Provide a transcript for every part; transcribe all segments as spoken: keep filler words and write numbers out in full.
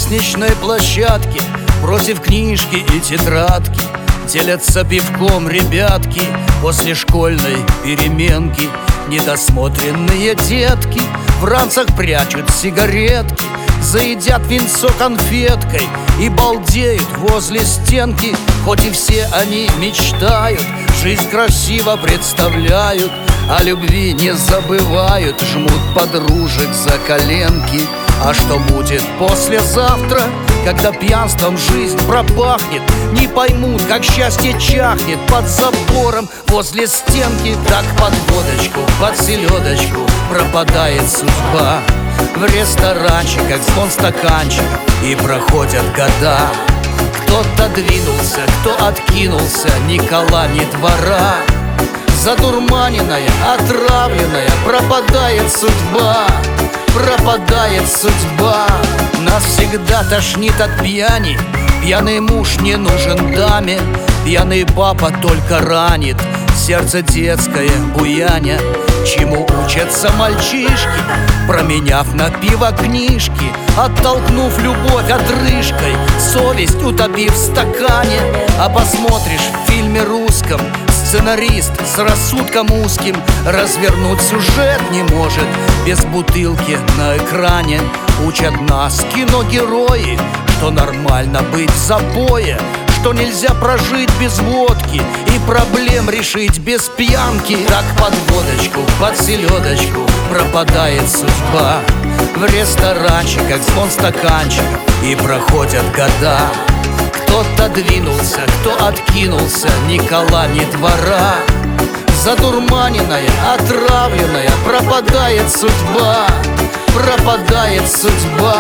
лестничной площадке, бросив книжки и тетрадки, делятся пивком ребятки после школьной переменки. Недосмотренные детки в ранцах прячут сигаретки, заедят винцо конфеткой и балдеют возле стенки. Хоть и все они мечтают, жизнь красиво представляют, о любви не забывают, жмут подружек за коленки. А что будет послезавтра, когда пьянством жизнь пропахнет? Не поймут, как счастье чахнет под забором возле стенки. Так под водочку, под селедочку пропадает судьба в ресторанчиках, звон стаканчиков, и проходят года. Кто-то двинулся, кто откинулся, ни кола, ни двора. Задурманенная, отравленная пропадает судьба, пропадает судьба. Нас всегда тошнит от пьяни, пьяный муж не нужен даме, пьяный папа только ранит сердце детское буяня. Чему учатся мальчишки, променяв на пиво книжки, оттолкнув любовь отрыжкой, совесть утопив в стакане. А посмотришь в фильме русском, сценарист с рассудком узким развернуть сюжет не может без бутылки на экране. Учат нас киногерои, что нормально быть в запое, что нельзя прожить без водки и проблем решить без пьянки. Так под водочку, под селедочку пропадает судьба в ресторанчиках, звон стаканчиков, и проходят года. Кто-то двинулся, кто откинулся, ни кола, ни двора. Задурманенная, отравленная пропадает судьба, пропадает судьба.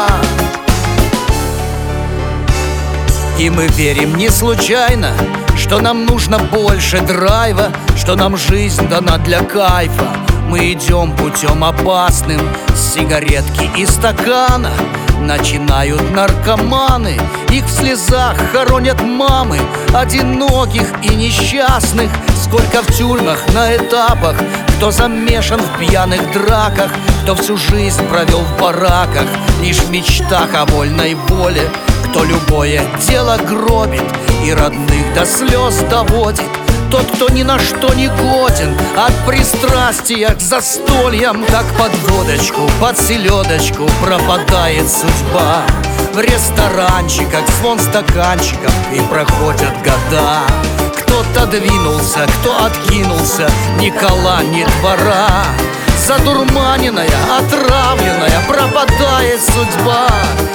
И мы верим не случайно, что нам нужно больше драйва, что нам жизнь дана для кайфа. Мы идем путем опасным, с сигаретки и стакана начинают наркоманы, их в слезах хоронят мамы одиноких и несчастных. Сколько в тюрьмах на этапах, кто замешан в пьяных драках, кто всю жизнь провел в бараках, лишь в мечтах о вольной воле, кто любое дело гробит и родных до слез доводит. Тот, кто ни на что не годен, от пристрастия к застольям. Так под водочку, под селедочку пропадает судьба в ресторанчиках, звон стаканчиков, и проходят года. Кто-то двинулся, кто откинулся, ни кола, ни двора. Задурманенная, отравленная пропадает судьба,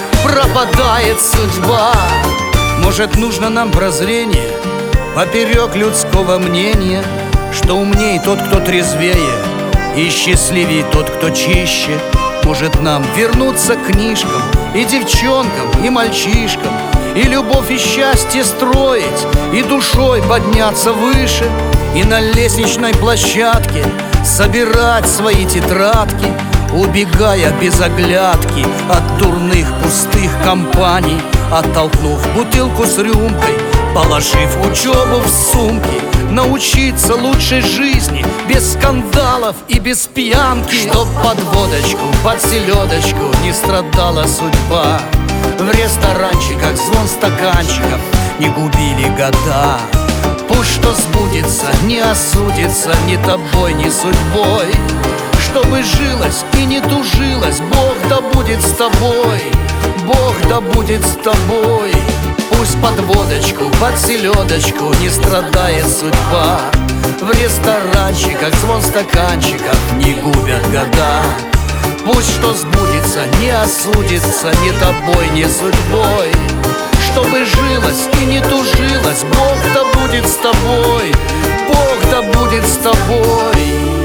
пропадает судьба. Может, нужно нам прозрение поперек людского мнения, что умней тот, кто трезвее, и счастливей тот, кто чище. Может, нам вернуться к книжкам и девчонкам, и мальчишкам, и любовь и счастье строить, и душой подняться выше, и на лестничной площадке собирать свои тетрадки, убегая без оглядки от дурных пустых компаний, оттолкнув бутылку с рюмкой, положив учебу в сумки, научиться лучшей жизни без скандалов и без пьянки. Чтоб под водочку, под селедочку не страдала судьба в ресторанчиках, звон стаканчиков не губили года. Пусть что сбудется, не осудится ни тобой, ни судьбой, чтобы жилось и не тужилось. Бог да будет с тобой, Бог да будет с тобой. Пусть под водочку, под селедочку не страдает судьба в ресторанчиках, звон стаканчиков не губят года. Пусть что сбудется, не осудится ни тобой, ни судьбой, чтобы жилось и не тужилось. Бог да будет с тобой, Бог да будет с тобой.